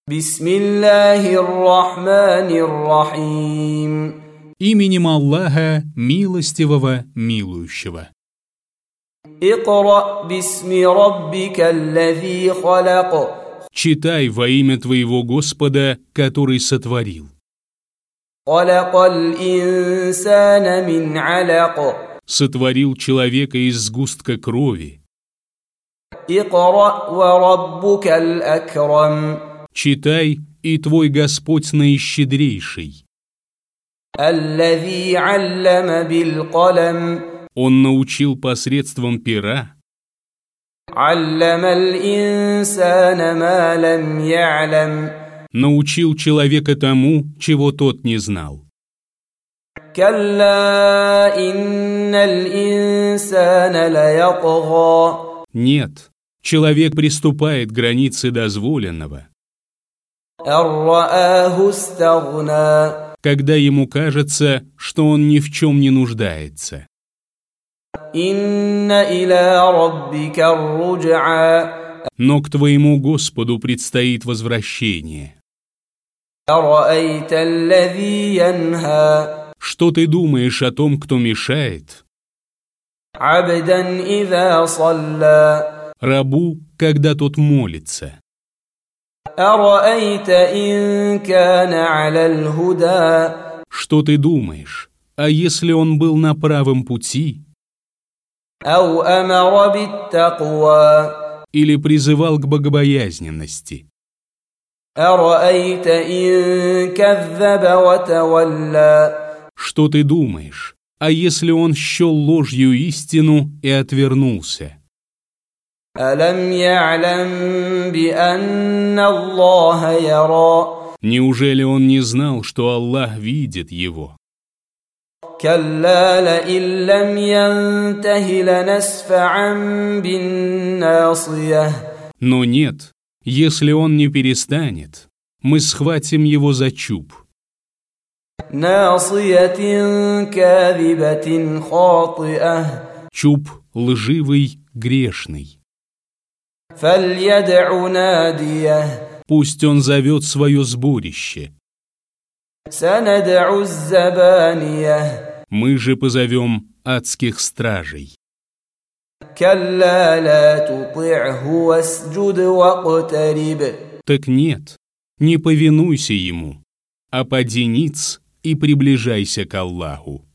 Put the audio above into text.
Бисмиллахир-рахманир-рахим. Именем Аллаха, милостивого, милующего. Икра бисми раббикаллази халак. Читай во имя твоего Господа, который сотворил. Халакал инсана мин алак. Сотворил человека из сгустка крови. Икра ва раббукал акрам. Читай, и твой Господь наищедрейший. Аллази аллама бил калам. Он научил посредством пера. Алламал инсана ма лам я'лам. Научил человека тому, чего тот не знал. Калла инналь инсана лаятга. Нет, человек приступает к границе дозволенного, Ар-рааху истагна. когда ему кажется, что он ни в чем не нуждается. Инна иля раббика ар-рудж'a. Но к твоему Господу предстоит возвращение. Араайта аллази янха. Что ты думаешь о том, кто мешает? Абдан иза салла. Рабу, когда тот молится. Араайта ин кана аляль худа. Что ты думаешь? А если он был на правом пути? Ау амара биттаква. Или призывал к богобоязненности? Араайта ин каззаба ва тавалла. Что ты думаешь? А если он счел ложью истину и отвернулся? Алам я'лам би анна Аллаха яра. Неужели он не знал, что Аллах видит его? Калла лаин лам янтахи ланасфа'ан бин-насиях. Но нет, если он не перестанет, мы схватим его за чуб. Насиятин кадибатин хати'ah. Чуб лживый, грешный. Фальяд'у надиях. Пусть он зовет свое сборище. Санад'у az-забаниях. Мы же позовем адских стражей. Калла ла тути'ху васджуд вaqtarib. Так нет, не повинуйся ему, а поди ниц и приближайся к Аллаху.